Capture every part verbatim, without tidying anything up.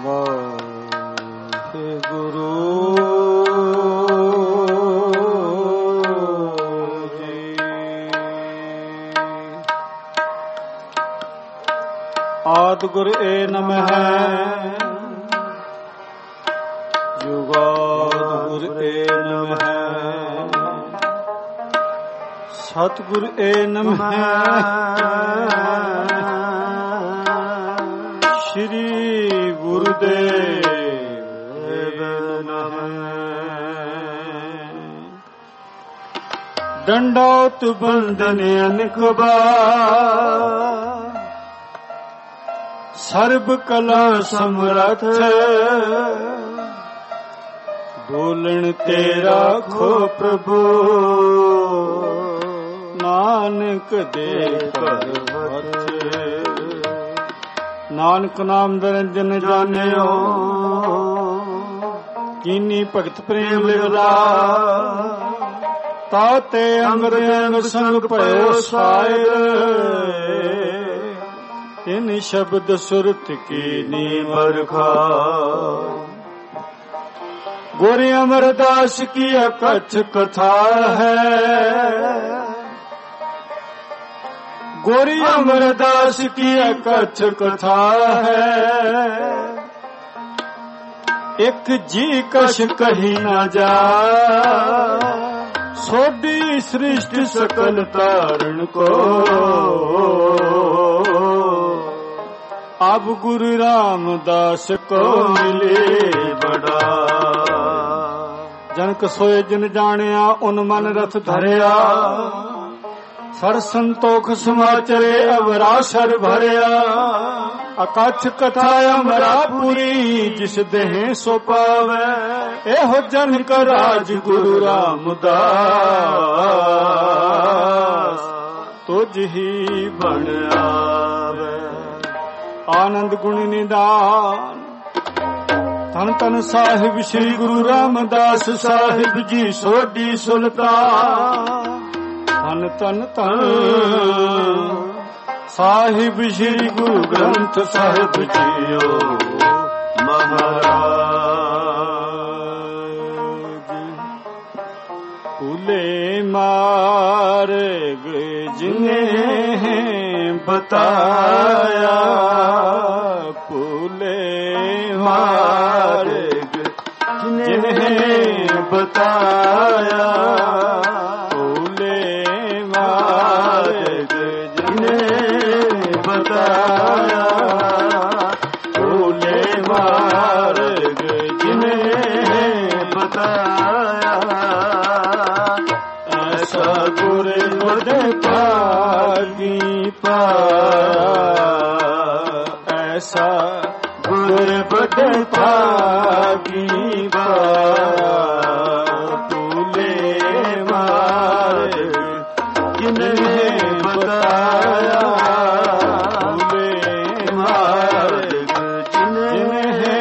ਗੁਰ ਏ ਨਮః ਜੁਗਾਦ ਗੁਰ ਏ ਨਮঃ ਸਤਿਗੁਰ ਏ ਨਮঃ ਸ਼੍ਰੀ ਗੁਰੁਦੇਵ ਨਮঃ ਦੰਡੋਤ ਬੰਦਨ ਅਨੇਕ ਬਾਰ ਸਰਬ ਕਲਾ ਸਮਰਥ ਬੋਲਣ ਤੇ ਰਾਖੋ ਪ੍ਰਭੂ ਨਾਨਕ ਦੇ ਘਰ ਹੱਥ ਨਾਨਕ ਨਾਮ ਦਰਜਨ ਜਾਣਿਓ ਕੀਨੀ ਭਗਤ ਪ੍ਰੇਮ ਲਿਵਲਾ ਤਾਤੇ ਅੰਗ ਅੰਗ ਸੰਗ ਭਇਓ ਸਾਇਰ ਤਿਨ ਸ਼ਬਦ ਸੁਰਤ ਕੀਨੀ ਵਰਖਾ ਗੁਰ ਅਮਰਦਾਸ ਕੀ ਅਕਥ ਕਥਾ ਹੈ ਗੁਰ ਅਮਰਦਾਸ ਕੀ ਅਕਥ ਕਥਾ ਹੈ ਇੱਕ ਜੀ ਕਛ ਕਹੀ ਨਾ ਜਾ ਸੋਢੀ ਸ੍ਰਿਸ਼ਟ ਸਕਲ ਤਾਰਨ ਕੋ ਅਬ ਗੁਰੂ ਰਾਮਦਾਸ ਕੋ ਮਿਲੇ ਬੜਾ ਜਨਕ ਸੋਏ ਜਿਨ ਜਾਣਿਆ ਉਨ ਮਨ ਰਥ ਧਰਿਆ ਸਰ ਸੰਤੋਖ ਸਮਾਚਰੇ ਅਵਰਾਸਰ ਭਰਿਆ ਅਕਥ ਕਥਾ ਅਮਰਾਪੁਰੀ ਜਿਸ ਦੇਹ ਸੋ ਪਾਵੈ ਇਹੋ ਜਨਕ ਰਾਜ ਗੁਰੂ ਰਾਮਦਾਸ ਤੁਝ ਹੀ ਬਣ ਆਵੈ ਆਨੰਦ ਗੁਣ ਨਿਦਾਨ ਧੰਨ ਧੰਨ ਸਾਹਿਬ ਸ੍ਰੀ ਗੁਰੂ ਰਾਮਦਾਸ ਸਾਹਿਬ ਜੀ ਸੋਢੀ ਸੁਲਤਾਨ ਧੰਨ ਧੰਨ ਧੰਨ ਸਾਹਿਬ ਸ੍ਰੀ ਗੁਰੂ ਗ੍ਰੰਥ ਸਾਹਿਬ ਜੀਓ ਮਹਾਰਾਜ ਭੁਲੇ ਮਾਰਗ ਜਿਨੇ ਬਤਾਇਆ ਭੁਲੇ ਮਾਰਗ ਜਿਨੇ ਬਤਾਇਆ ਭੁਲੇ ਮਾਰਗ ਜਿਨੇ ਬਤਾਇਆ ਭੁਲੇ ਮਾਰਗ ਜਿਨੇ ਬਤਾਇਆ ਐਸਾ ਗੁਰ ਵਡੇ ਭਾਗੀ ਐਸਾ ਗੁਰ ਬੜੇ ਭਾਗੀ ਪਾਇਆ ਭੁਲੇ ਮਾਰਗ ਜਿਨੇ ਬਤਾਇਆ ਭੁਲੇ ਮਾਰਗ ਜਿਨੇ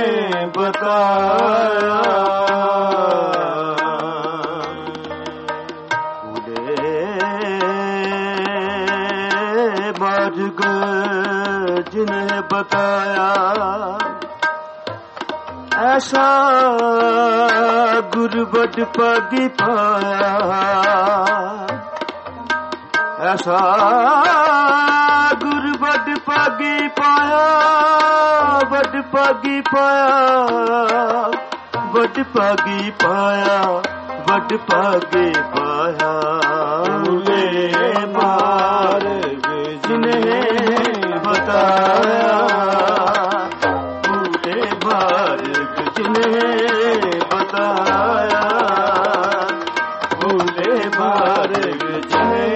ਬਤਾਇਆ ਭੁਲੇ ਮਾਰਗ ਜਿਨੇ ਬਤਾਇਆ ਐਸਾ ਗੁਰ ਬੜ ਭਾਗੀ ਪਾਇਆ ਐਸਾ ਗੁਰ ਬੜ ਭਾਗੀ ਪਾਇਆ ਬੜ ਭਾਗੀ ਪਾਇਆ ਬੜ ਭਾਗੀ ਪਾਇਆ ਬੜ ਭਾਗੀ ਪਾਇਆ ਭੁਲੇ ਮਾਰਗ ਜਿਨੇ ਬਤਾਇਆ ਭੁਲੇ ਮਾਰਗ ਜਿਨੇ ਬਤਾਇਆ ਭੁਲੇ ਮਾਰਗ ਜਿਨੇ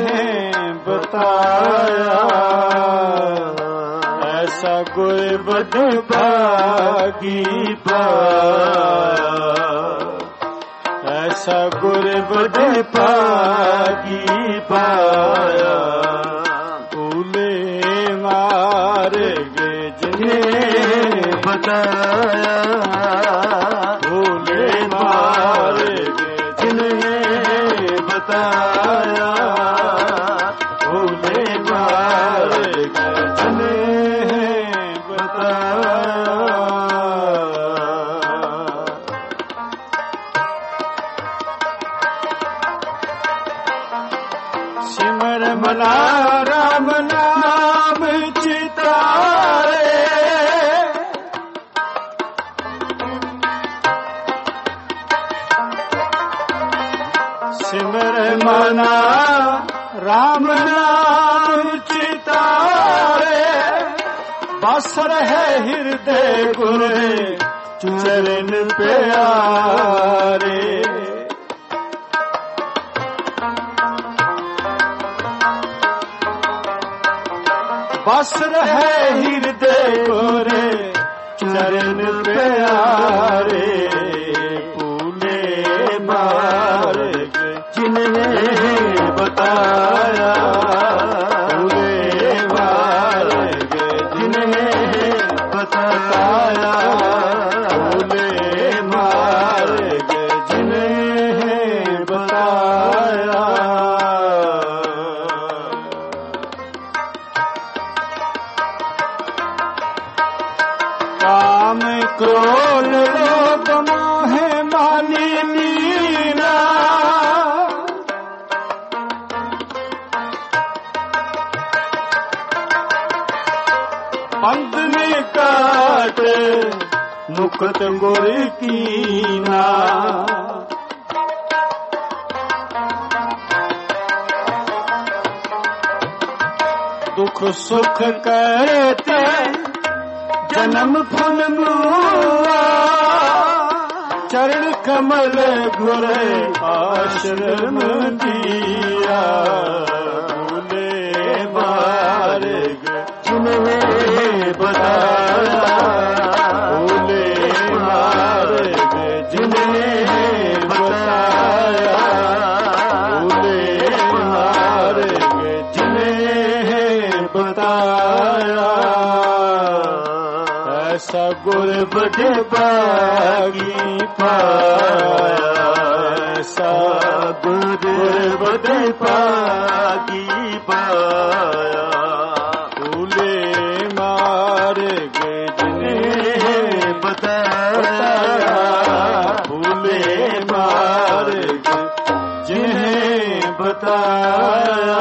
ਬਤਾਇਆ ਐਸਾ ਗੁਰ ਬੜ ਭਾਗੀ ਪਾਇਆ ਐਸਾ ਗੁਰ ਬੜ ਭਾਗੀ ਪਾਇਆ ਭੁਲੇ ਮਾਰਗ ਜਿਨੇ ਬਤਾਇਆ ਭੁਲੇ ਮਾਰਗ ਜਿਨੇ ਬਤਾਇਆ ਭੁਲੇ ਮਾਰਗ ਜਿਨੇ ਬਤਾਇਆ ਰਾਮ ਨਾਮ ਚਿਤਾਰੇ, ਸਿਮਰ ਮਨਾ ਰਾਮ ਨਾਮ ਚਿਤਾਰੇ, ਬਸ ਰਹੇ ਹਿਰਦੇ ਗੁਰ ਚਰਨ ਪਿਆਰੇ। ਬਸ ਰਹੇ ਹਿਰਦੇ ਗੁਰ ਚਰਨ ਪਿਆਰੇ, ਭੂਲੇ ਮਾਰਗ ਜਿਨਨੇ ਬਤਾਇਆ, ਭੂਲੇ ਮਾਰਗ ਜਿਨਨੇ ਬਤਾਇਆ, ਭੂਲੇ ਮਾਰਗ ਜਿਨਨੇ ਬਤਾਇਆ। ਕਾਮ ਕ੍ਰੋਧ ਲੋਭ ਮੋਹ ਮਾਲਿਨੀਨਾ, ਬੰਧਨੇ ਕਾਟ ਮੁਕਤ ਗੁਰ ਕੀਨਾ, ਦੁਖ ਸੁਖ ਕਰਤੇ ਜਨਮ ਫਲ ਮੂਆ, ਚਰਨ ਕਮਲ ਗੁਰ ਆਸ਼ਰਮ ਦੀਆ, ਭੂਲੇ ਮਾਰਗ ਜਿਨਨੇ ਬਤਾਇਆ, ਭੂਲੇ ਮਾਰਗ ਜਿਨਨੇ ਬਤਾਇਆ, ਭੂਲੇ ਮਾਰਗ ਜਿਨਨੇ ਬਤਾਇਆ। ਐਸਾ ਗੁਰ ਬੜੇ ਭਾਗੀ ਪਾਇਆ, ਐਸਾ ਗੁਰ ਬੜੇ ਭਾਗੀ ਪਾਇਆ, ਭੂਲੇ ਮਾਰਗ ਜਿਨੇ ਬਤਾਇਆ, ਭੂਲੇ ਮਾਰਗ ਜਿਨੇ ਬਤਾਇਆ।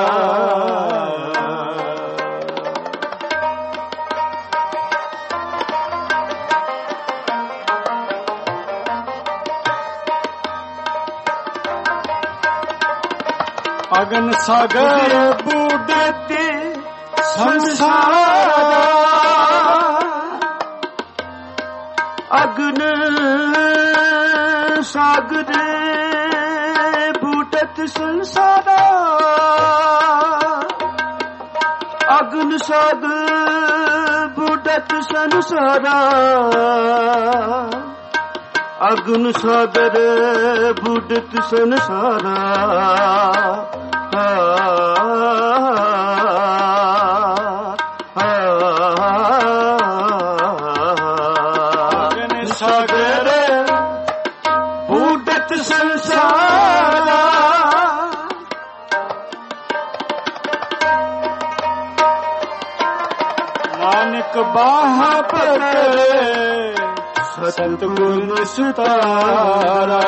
ਅਗਨ ਸਾਗਰ ਬੂਡਤੇ ਸੰਸਾਰਾ, ਅਗਨ ਸਾਗਰ ਬੂਡਤ ਸੰਸਾਰਾ, ਅਗਨ ਸਾਗਰ ਬੂਡਤ ਸੰਸਾਰਾ, ਅਗਨ ਸਾਗਰ ਬੂਡਤ ਸੰਸਾਰਾ। ਅਗਨ ਸਾਗਰ ਬੂਡਤ ਸੰਸਾਰਾ, ਨਾਨਕ ਬਾਹਾ ਪਕੜੇ ਸਤਿਗੁਰ ਨਿਸਤਾਰਾ,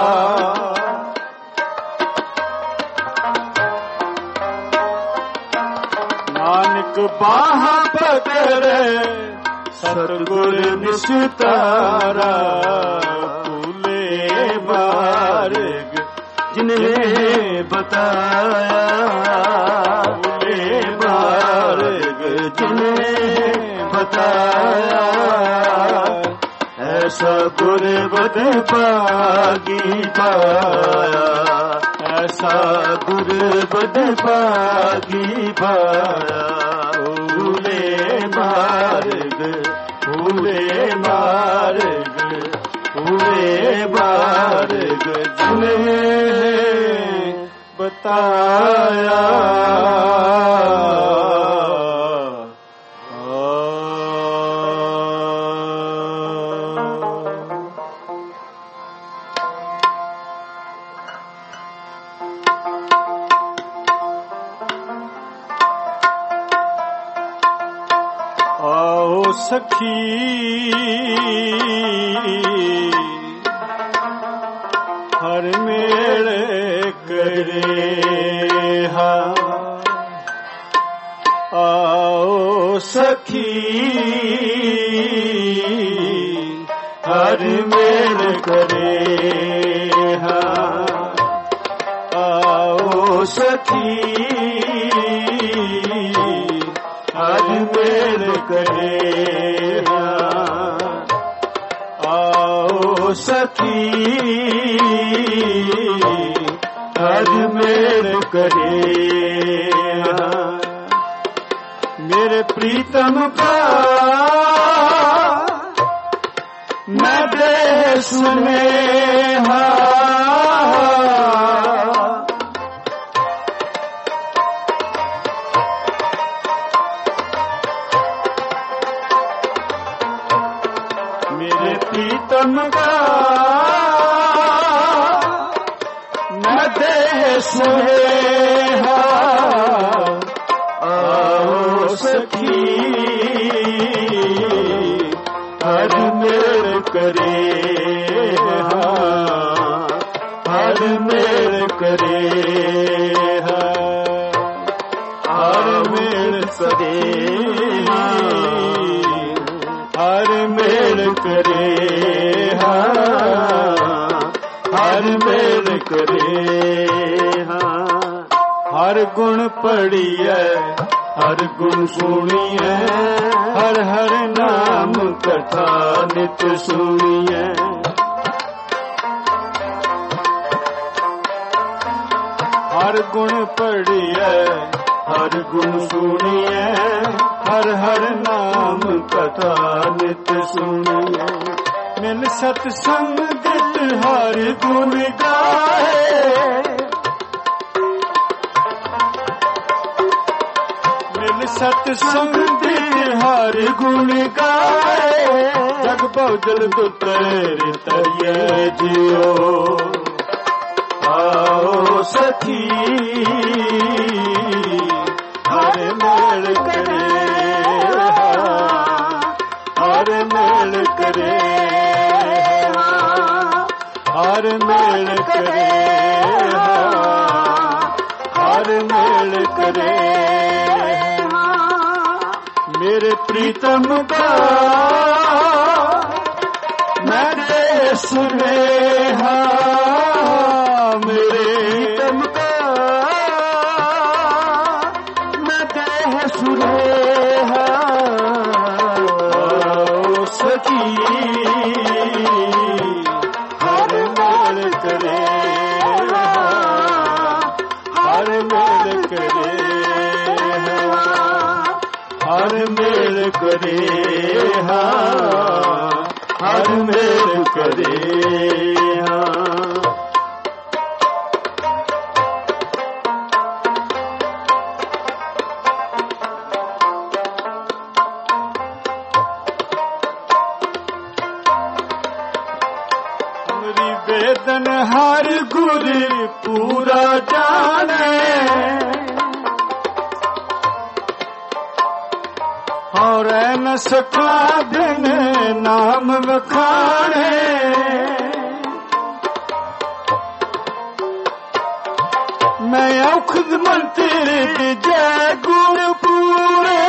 ਨਾਨਕ ਬਾਹਾ ਪਕੜੇ ਸਤਿਗੁਰ ਨਿਸਤਾਰਾ, ਭੂਲੇ ਮਾਰਗ ਜਿਨਨੇ ਬਤਾਇਆ, ਭੂਲੇ ਮਾਰਗ ਜਿਨਨੇ ਬਤਾਇਆ। ਐਸਾ ਗੁਰ ਬੜੇ ਭਾਗੀ ਪਾਇਆ, ਐਸਾ ਗੁਰ ਬੜੇ ਭਾਗੀ ਪਾਇਆ, ਭੂਲੇ ਮਾਰਗ ਭੂਲੇ ਮਾਰਗ ਭੂਲੇ ਮਾਰਗ ਜਿਨੇ ਬਤਾਇਆ। ਸਖੀ ਹਰ ਮੇਲ ਕਰੇ ਹਾ, आओ सखी हर मेल करे हाँ आओ सखी हर मेल करे हाँ आओ सखी हर मेल करे हाँ मेरे प्रीतम का मैं दे सुनेहा मेरे प्रीतम का मैं दे सुनेहा आओ सखी हर मेल करे हाँ हर मेल करे हाँ हर मेल करे हर मेल करे हाँ हर मेल करे हाँ हर गुण पड़ी है हर गुण सुनिए हर हर नाम कथा नित्य सुनिए हर गुण पढ़िए हर गुण सुनिए हर हर नाम कथा नित्य सुनिए मिल सत्संग दित हर गुण गाए सत्संग हर गुण गाए जग बहुजल दुतर तरिए जियो आओ सखी हर मेल करे हर मेल करे हर मेल करे हर मेल करे मेरे प्रीतम का मैंने सुनेहा मेरे प्रीतम का मैं देह सुनेहा सखी हर मेल करे हर मेल करे हर मेल करे हाँ हर मेल करे हाँ मेरी वेदन हर गुर पूरा जाने और न सका दिन नाम वखाणे मैं औखद मंत्र जय गुण पूरे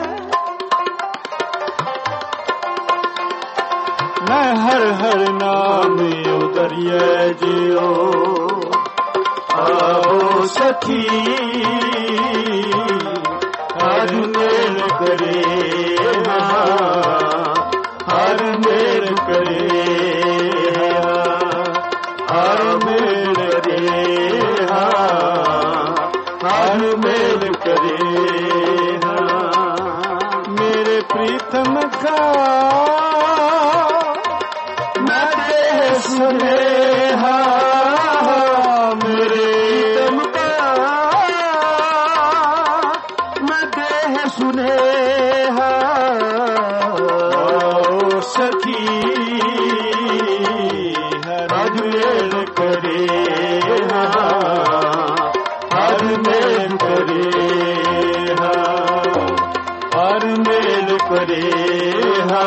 मैं हर हर नाम उदरिए जियो आओ सखी हर मेल करे हर मेल करे हर मेल करे हर मेल करे मेरे प्रीतम का मैं देह सुनेहा मेरे प्रीतम का मैं देह सुनेहा सखी हर मेल करे हर मेल करे हर मेल करे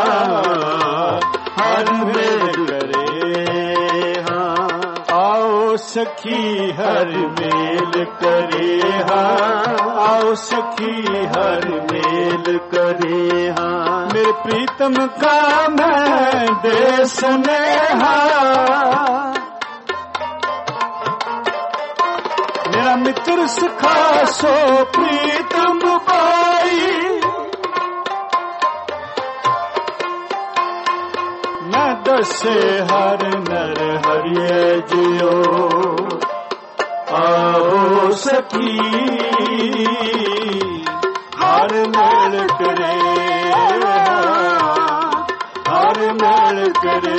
हर मेल करे आओ आओ सखी हर मेल करे हाँ, आओ सखी हर मेल करे हाँ। मेरे प्रीतम का मैं दे स्नेहा, मेरा मित्र सखा सो प्रीतम पाई। मैं दसे हर नर हरिये जियो, आओ सखी हर मेल करे हर मेल करे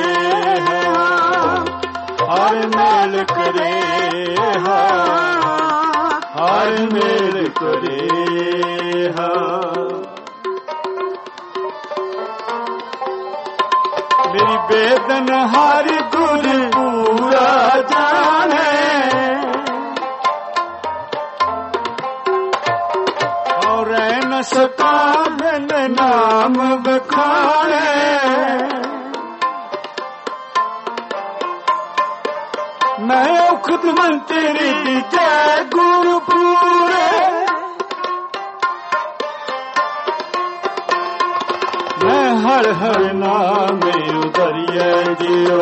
हर मेल करे हर मेल करे मेरी बेदन हरि गुर पूरा जाने, और रह न सका बिन नाम बखाने। मैं खुद मंत्री जय गुरु पूरे, मैं हर हर नाम उदरिए जियो,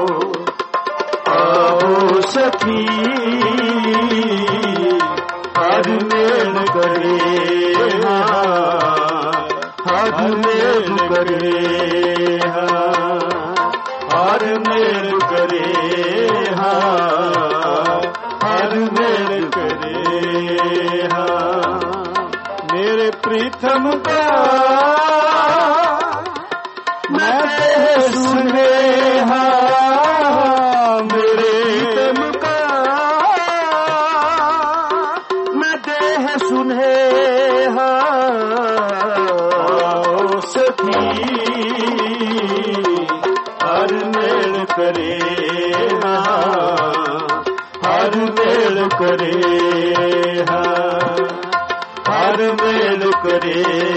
आओ सखी हर मेल करे हर मेल करे हर मेल करे हर मेल करे मेरे प्रीतम का मैं दे स्नेहा, मेरे प्रीतम का मैं दे स्नेहा। आओ सखी हर मेल करे हर मेल करे हर मेल करे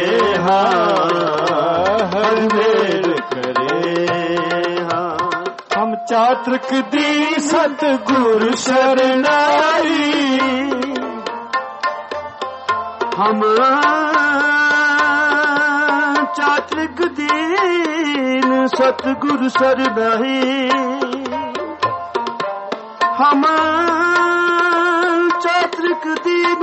हर मेल करे हम चातृक दी सतगुरु शरणाई, हम चातृक दीन सतगुरु शरणाई, हम चातृक दीन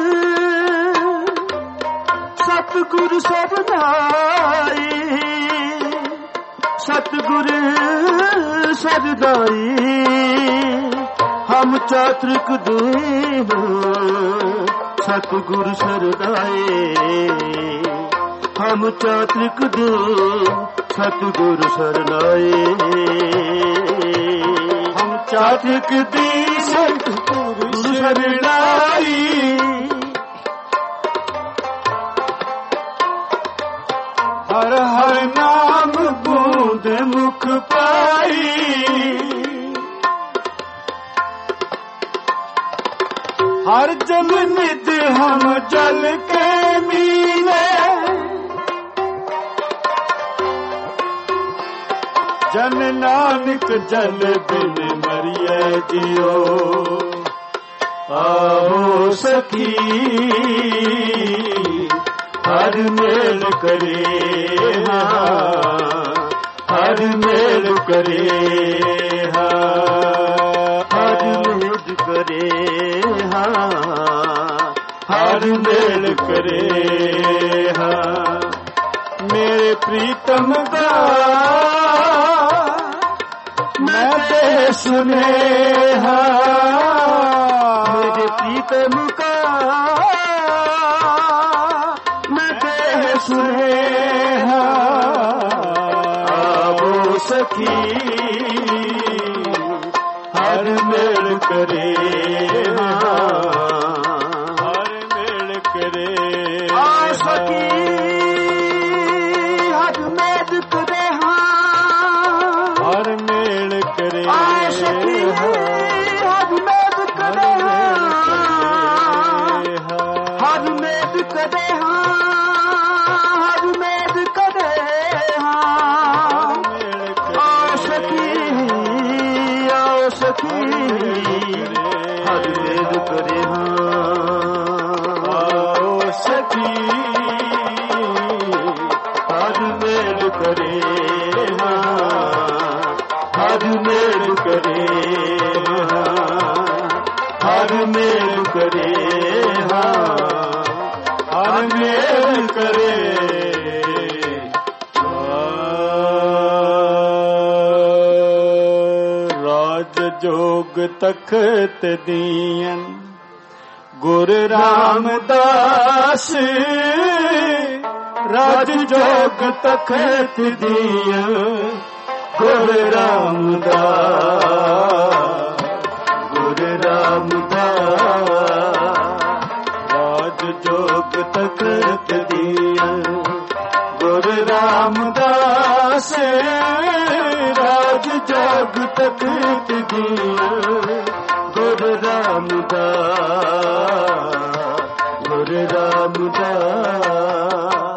सतगुरु शरणाई, सतगुरु शरणाई। हम चातृक दीन सतगुरु शरणाई, हम चातृक दीन सतगुरु शरणाई। हम चातृक दीन सतगुरु शरणाई, हर हर नाम बूंद मुख पाई। हर जल निध हम जल के मीने, जन नानक जल बिन मरिए जियो, आओ सखी हर मेल करे हर मेल करे हर मेल करे हर मेल करे मेरे प्रीतम का मैं दे स्नेहा, मेरे प्रीतम का मैं दे स्नेहा। आओ सखी हर मेल करे हर मेल करे आओ सखी हर मेल करे हर मेल करे आओ सखी हर मेल करे हर मेल करे हर मेल करे आओ सखी आओ सखी की हर मेल करे हर मेल करे हर मेल करे हर मेल करे राज जोग तखत दीन गुर रामदास राज जोग तखत दिया गुर रामदास गुर रामदास राज जोग तखत दिया गुर रामदास राज जोग तखत दिया गुर रामदास गुर रामदास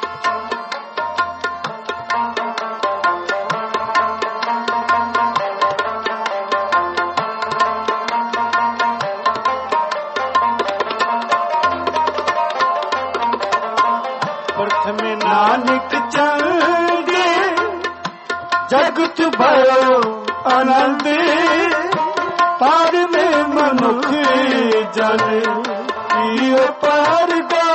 प्रथम नानक चंगे जगत भयो आनंद पार में मनुख जन कियो परगा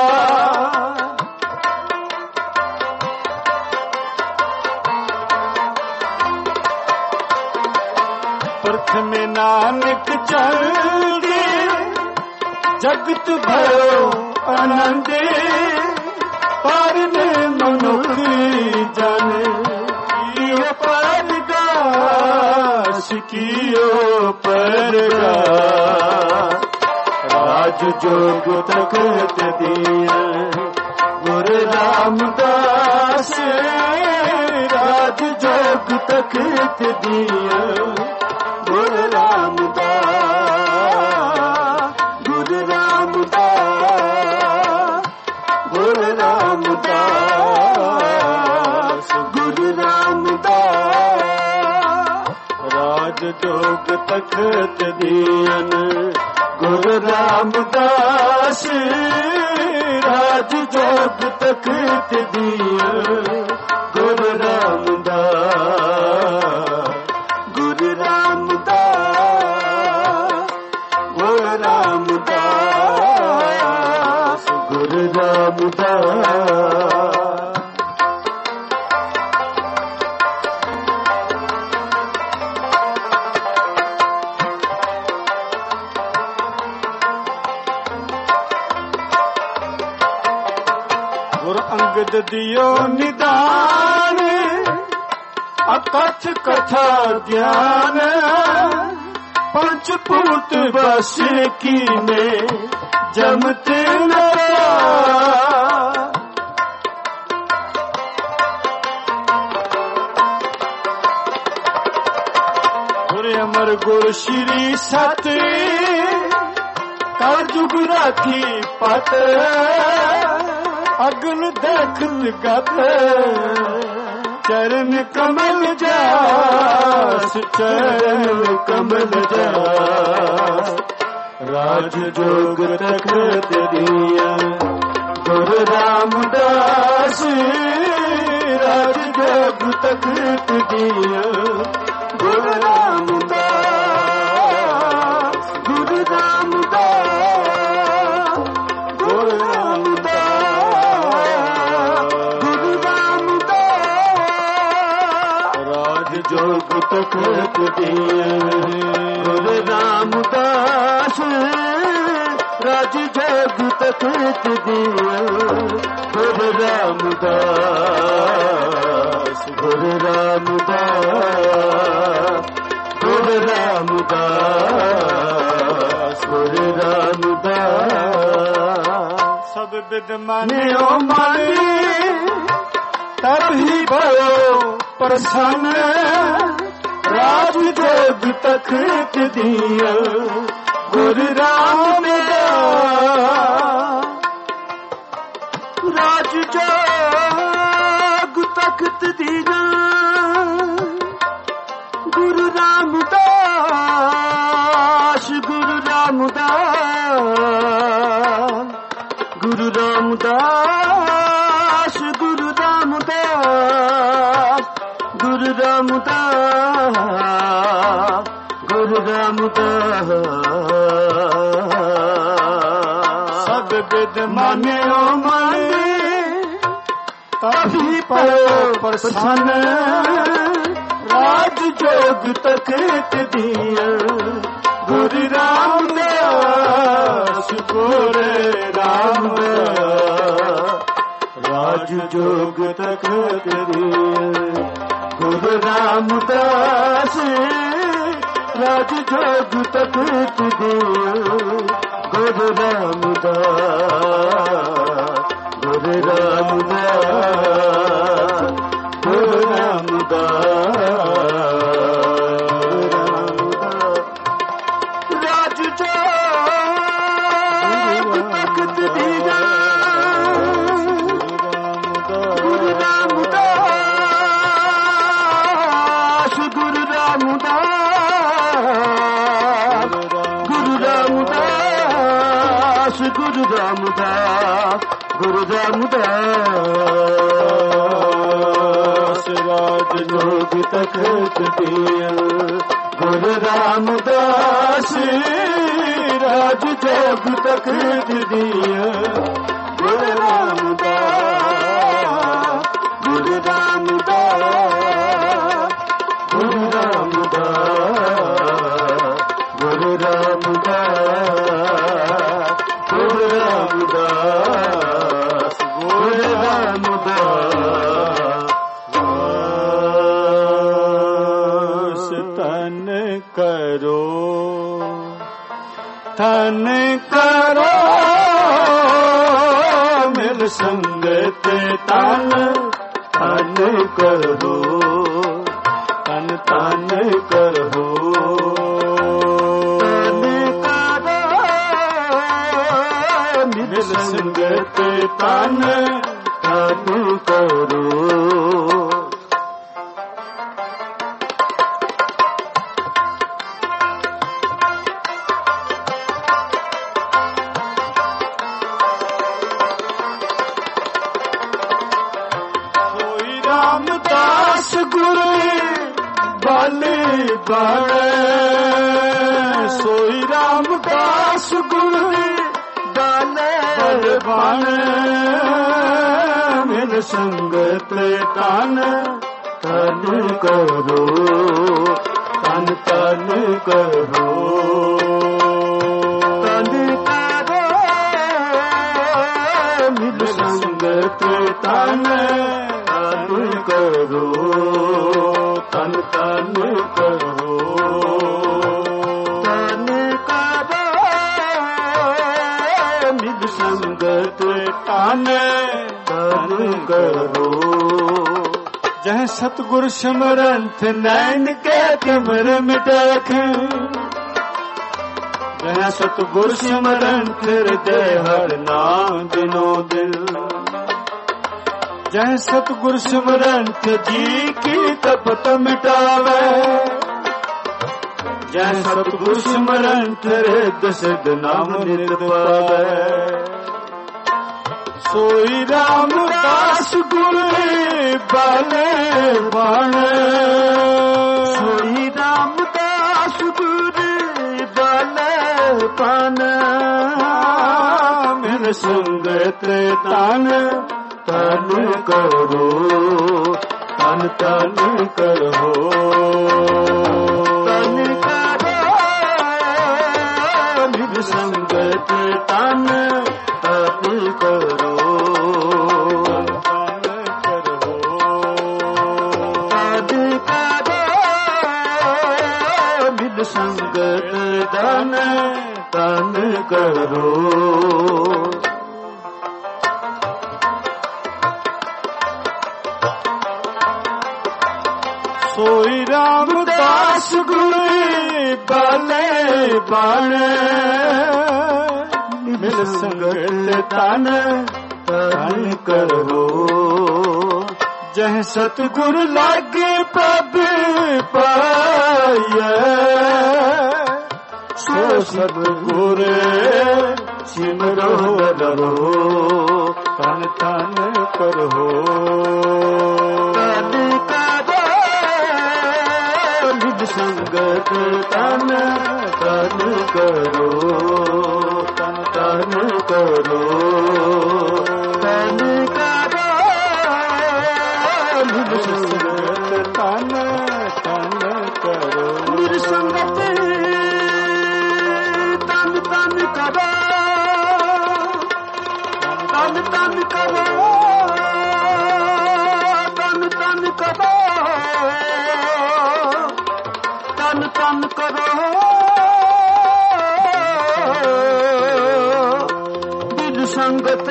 प्रथम नानक चंगे जगत भयो आनंद पार में मनुख जन कियो परगा कियो परगा राज जोग तखत दिया गुर रामदास राज जोग तखत दिया गुर रामदास गुर रामदास गुर रामदास गुर रामदास राज जोग तखत दियन गुर रामदास राज जोग तखत दियन गुर रामदास गुर रामदास गुर रामदास गुर रामदास अंगद दियो निदान अकथ कथा ज्ञान पंचभूत बस की में जमत नया गुर अमर गुर श्री सत कर जुग राखी पत अगन देखत गत चरण कमल जास चरण कमल जास राज जोग तखत दिया गुर रामदास राज जोग तखत दिया गुर रामदास गुर रामदास गुर जोग तखत दिया गुर रामदास राज जोग तखत दिया गुर रामदास गुर रामदास गुर रामदास गुर रामदास सब विद मानियो मानी तब ही भयो प्रसन्न राज जोग तखत दिया गुर रामदास राज जोग तखत दिया गुरु रामदास गुरु रामदास गुरु राम ਰਾਮਦਾਸ ਗੁਰੂ ਰਾਮਦਾਸ ਗੁਰੂ ਰਾਮਦਾਸ ਗੁਰੂ ਰਾਮਦਾਸ ਸਭ ਬਿਦ ਮਾਨਿਓ ਮਨੇ ਤਭੀ ਪਇਓ ਪ੍ਰਸੰਨ ਰਾਜ ਜੋਗ ਤਖਤ ਦੀਆ ਗੁਰੂ ਰਾਮਦਾਸ ਗੁਰੂ ਰਾਮਦਾਸ ਰਾਜ ਜੋਗ ਤਖਤ ਦੀਆ ਗੁਰੂ ਰਾਮਦਾਸ ਰਾਜ ਜੋਗ ਤਖਤ ਦੀਆ ਗੁਰੂ ਰਾਮਦਾਸ ਗੁਰੂ ਰਾਮਦਾਸ ਗੁਰੂ ਰਾਮਦਾਸ ਰਾਜ ਜੋਗ ਤਖਤ ਦੀਆ ਗੁਰੂ ਰਾਮਦਾਸ ਗੁਰੂ ਰਾਮਦਾਸ ਗੁਰੂ ਰਾਮਦਾਸ ਗੁਰੂ ਰਾਮਦਾਸ ਗੁਰੂ ਰਾਮਦਾਸ ਰਾਜ ਜੋਗ ਤਖਤ ਦੀਆ ਗੁਰੂ ਰਾਮਦਾਸ ਰਾਜ ਜੋਗ ਤਖਤ ਦੀਆ ਗੁਰੂ ਰਾਮਦਾਸ ਗੁਰੂ ਰਾਮਦਾਸ ਗੁਰੂ ਰਾਮਦਾਸ ਗੁਰੂ ਰਾਮਦਾਸ ਗੁਰੂ ਰਾਮਦਾਸ ਗੁਰੂ ਰਾਮਦਾਸ ਤਨ ਕਰੋ ਤਨ ਕਰੋ ਮਿਲ ਸੰਗਤ ਤਨ ਤਨ ਕਰੋ ਤਨ ਤਨ ਕਰੋ ਤਨ ਕਰੋ ਮਿਲ ਸੰਗਤ ਤਨ ਤਨ ਕਰੋ ਰਾਮਦਾਸ ਗੁਰੂ ਬਾਲੇ ਬਾਣੇ ਸੋਈ ਰਾਮਦਾਸ ਗੁਰੂ ਬਾਲੇ ਬਾਣੇ ਮਿਲ ਸੰਗਤ ਤਨ ਤਨ ਕਰੋ ਤਨ ਤਨ ਕਰੋ ਤਨ ਕਰੋ ਮਿਲ ਸੰਗਤ ਤਨ ਤਨ ਕਰੋ ਤਨ ਤਨ ਕਰੋ ਤਨ ਕਰੋ ਮਿਲ ਸੰਗਤ ਤਨ ਤਨ ਕਰੋ ਜਹ ਸਤਿਗੁਰ ਸਿਮਰੰਤ ਨੈਣ ਕੇ ਤਿਮਰ ਮਿਟਾਖ ਜਹ ਸਤਿਗੁਰ ਸਿਮਰੰਤ ਹਿਰਦੈ ਹਰ ਨਾਮ ਦਿਨੋ ਦਿਲ ਜਹ ਸਤਿਗੁਰ ਸਿਮਰੰਤ ਜੀ ਕੀ ਤਪਤ ਮਿਟਾਵੇ ਜਹ ਸਤਿਗੁਰ ਸਿਮਰੰਤ ਹਿਰਦ ਸਿਧ ਨਾਮ ਨਿਤ ਪਾਵੇ ਸੋਈ ਰਾਮਦਾਸ ਗੁਰੂ ਬਾਲੇ ਬਾਣੇ ਸੋਈ ਰਾਮਦਾਸ ਗੁਰੂ ਬਾਲੇ ਬਾਣੇ ਮਿਲ ਸੰਗਤ ਤਨ ਤਨ ਕਰੋ ਤਨ ਤਨ ਕਰੋ ਤਨ ਕਰੋ ਮਿਲ ਸੰਗਤ ਤਨ ਤਨ ਕਰੋ ਸੰਗਤ ਤਨ ਤਨ ਕਰੋ ਸੋਈ ਰਾਮਦਾਸ ਗੁਰੂ ਬਾਲੇ ਬਾਣੇ ਮਿਲ ਸੰਗਤ ਤਨ ਤਨ ਕਰੋ ਜਹ ਸਤਿਗੁਰ ਲਾਗੇ ਪ੍ਰਭ ਪਾਈਐ ਸੋ ਸਤਿਗੁਰ ਸਿਮਰੋ ਕਰੋ ਤਨ ਤਨ ਕਰੋ ਤਨ ਕਰੋ ਨਿਜ ਸੰਗਤ ਤਨ ਤਨ ਕਰੋ ਤਨ ਤਨ ਕਰੋ ਤਨ ਕਰੋ ਨਿਜ ਸੰਗਤ ਤਨ ਤਨ ਕਰੋ ਨਿਜ ਸੰਗਤ ਤਨ ਤਨ ਕਰੋ ਤਨ ਤਨ ਕਰੋ ਤਨ ਤਨ ਕਰੋ ਤਨ ਤਨ ਕਰੋ ਨਿਜ ਸੰਗਤ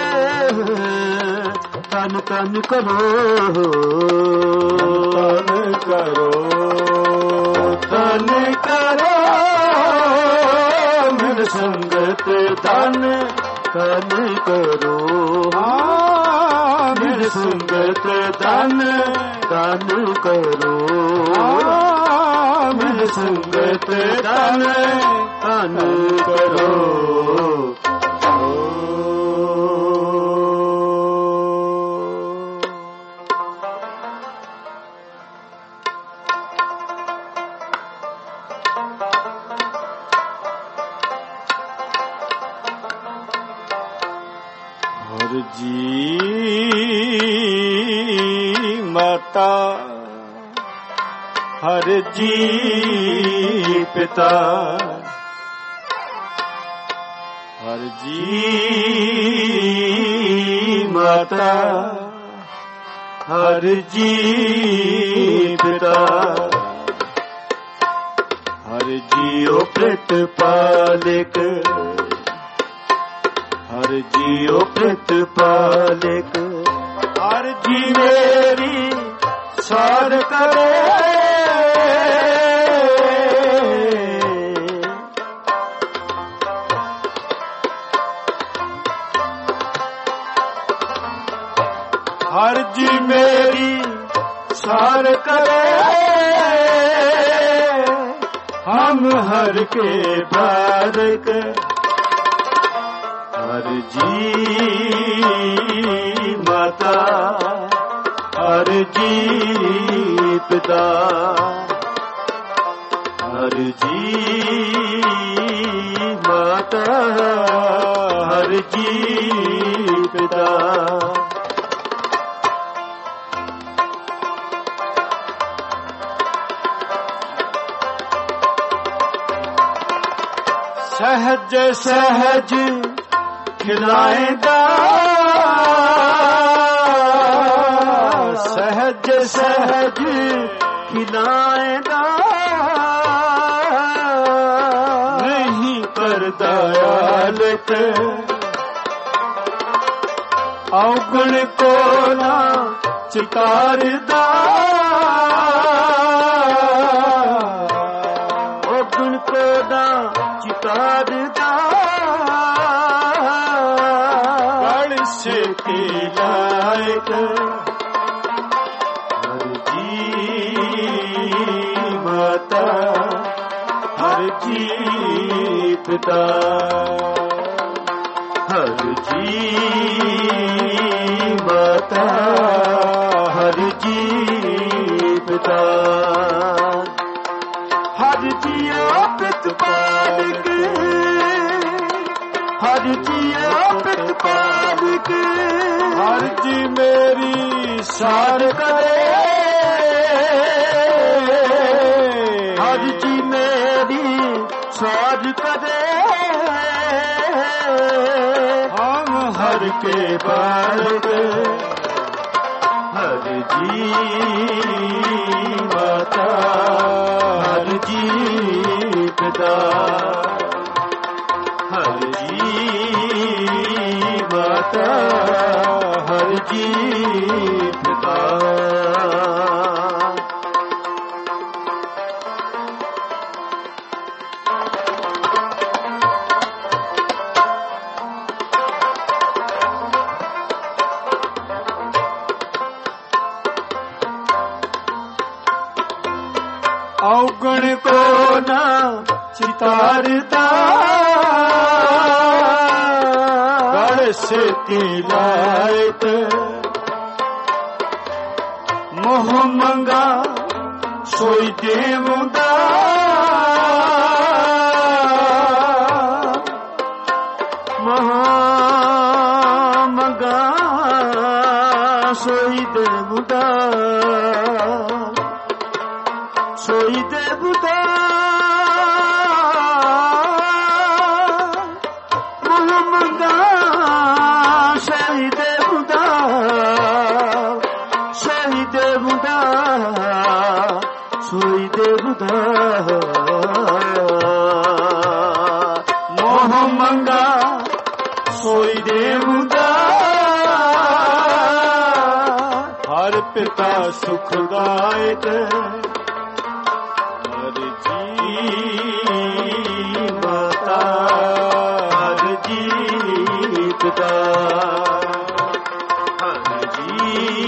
ਤਨ ਤਨ ਕਰੋ ਤਨ ਕਰੋ ਤਨ ਕਰੋ ਨਿਜ ਸੰਗਤ ਤਨ ਤਨ ਕਰੋ ਹਾਂ ਨਿਜ ਸੰਗਤ ਤਨ ਤਨ ਕਰੋ ਨਿਜ ਸੰਗਤ ਤਨ ਤਨ ਕਰੋ ਹਰ ਜੀ ਮਾਤਾ ਹਰ ਜੀ ਪਿਤਾ ਹਰ ਜੀ ਮਾਤਾ ਹਰ ਜੀ ਪਿਤਾ ਹਰ ਜੀਓ ਪ੍ਰਤਪਾਲਕ ਹਰ ਜੀਓ ਪ੍ਰਤਪਾਲਕ ਹਰ ਜੀ ਮੇਰੀ ਸਾਰ ਕਰੇ ਹਰ ਜੀ ਮੇਰੀ ਸਾਰ करे हम हर के बारक हर जी माता हर जी पिता हर जी माता हर जी पिता सहज सहज खिलाएगा सहज सहज खिलाएगा नहीं कर दयालक अवगुण को ना चितारदा अवगुण को ना चितारदा गण से के लायक हर जी माता हर जी पिता हर जी माता हर जी पिता हर जिया प्रतिपालक हर जिया प्रतिपालक हर जी मेरी सार करे हर जी मेरी सार करे हम हर के बालक हर जी माता हर जी पिता हर जी माता हर जी पिता अवगुण को ना चितारता जैसे तिलायत मोह मंगा सोई देवदा मोह मंगा सोई देवदा सोई देवदा मोह मंगा सोई देवदा हर पिता सुखदायक हर जी माता हर जी पिता हर जी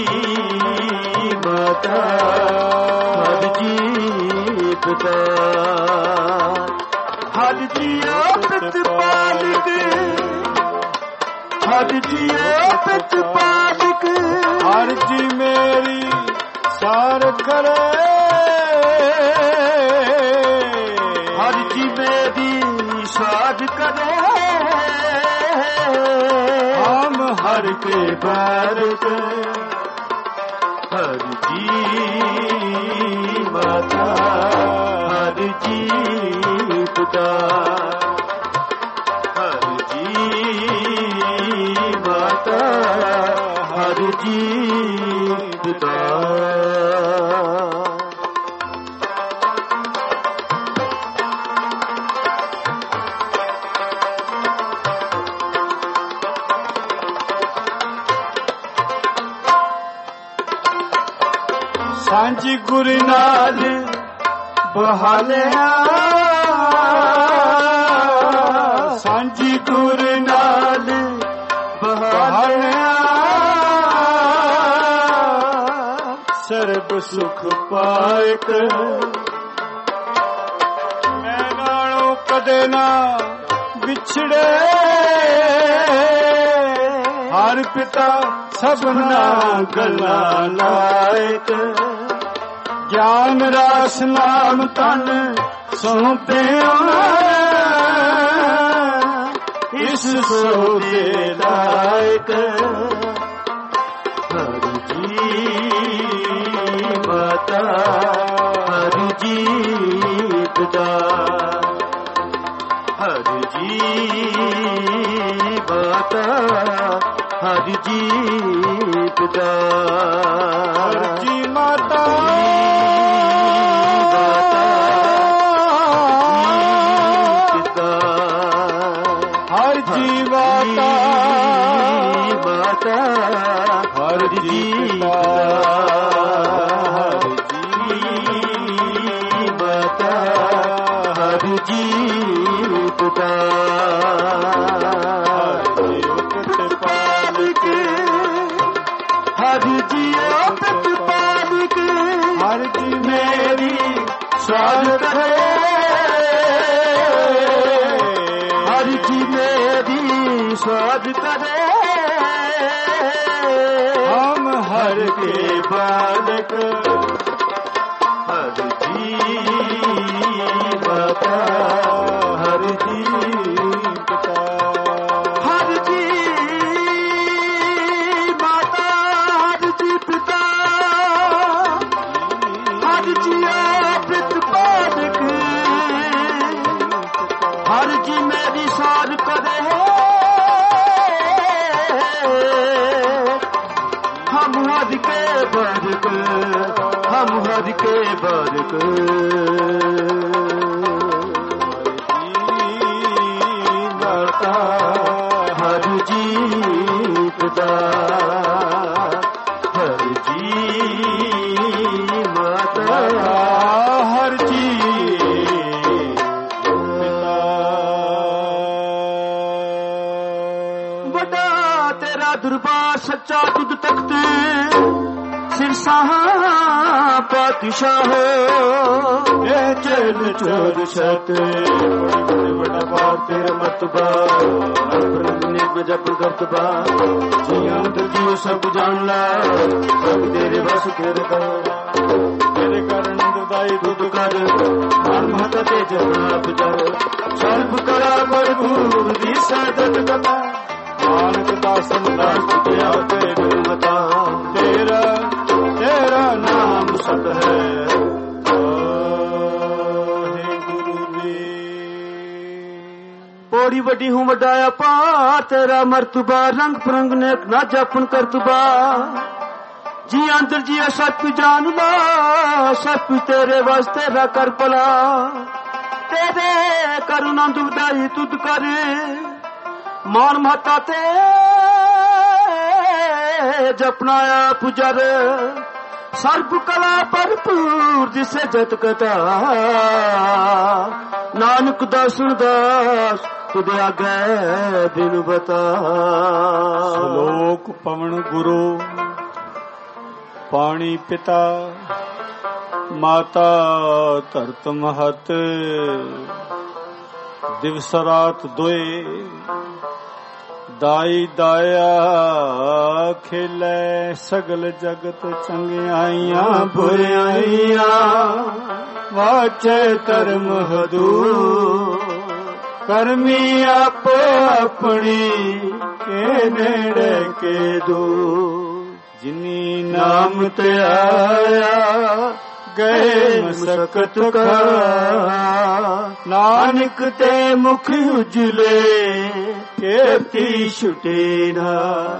माता हर जी पिता हर जियो प्रतिपालक हर जियो प्रतिपालक हर जी मेरी सार करे हर जी मेरी सार करे हम हर के बारक हर जी माता हर जी पिता हर जी माता हर जी पिता सांझी गुरु नाल बहालिया सांझी गुरु नाल बहालिया सर्ब सुख पायक मैं नालों कदे ना विछड़े हर पिता सबना गला लायक ज्ञान रास नाम तन सौंपे इस सौदे लायक हर जी माता हर जी पिता हर जी माता हर जी पिता हर जी माता हर जी माता माता हर जी माता हर जी पिता हर जी प्रतिपालक हर जी मेरी सार करे हर जी मेरी सार करे हम हर के बालक हर जी माता हर जी पिता हर जी माता हर जी पिता हर जी प्रतिपालक हर जी मेरी सार करे हम हर के बरक हम हर के बरक माता हर जी पिता हर जी माता हर जी बड़ा तेरा दुर्बार सच्चा तुझ तख्त सिरसां पातशाह ये चैन चोर छत बड़ा बार तेरा मतबा निब जप करतबा जियां जियो सब जान ला सब तेरे बस तेरे का तेरे कारण दुदाई दुद कर मन मत ते जपना पुजार सर्व करा भरपूर दी सदत कथा नानक दासन दास तुझे तेरे मता तेरा तेरा नाम सत है बड़ी वड्डी हूं वड्डाया पार तेरा मरतबा रंग परंग ने ना जापन करतबा जी अंदर जी सच जान ला सच तेरे वास्ते रा कर भला तेरे करुणा दुदाई तुद कर मान माता ते जपनाया पुजर सर्व कला भरपूर जिसे जत कथा नानक दासन दास तुदे आगे बिन बता श्लोक पवन गुरु पानी पिता माता धरत महत दिवस रात दोए दाई दाया खेले सगल जगत चंगियाइयां बुराइयां वाचे धर्म हदूर करमी आप अपनी के नेड़े के दूर जिनी नाम ते आया गए मसकत का नानक ते मुख उजले केती छुटे ना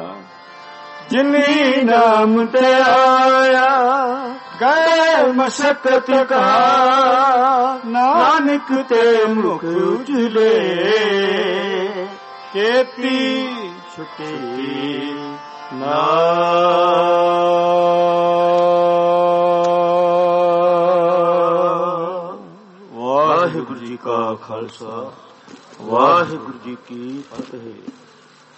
जिनी नाम ते आया गए मसकत का नानक ते मुख उजले केती छुटे ना। वाहिगुरु जी का खालसा वाहिगुरु जी की फतेह।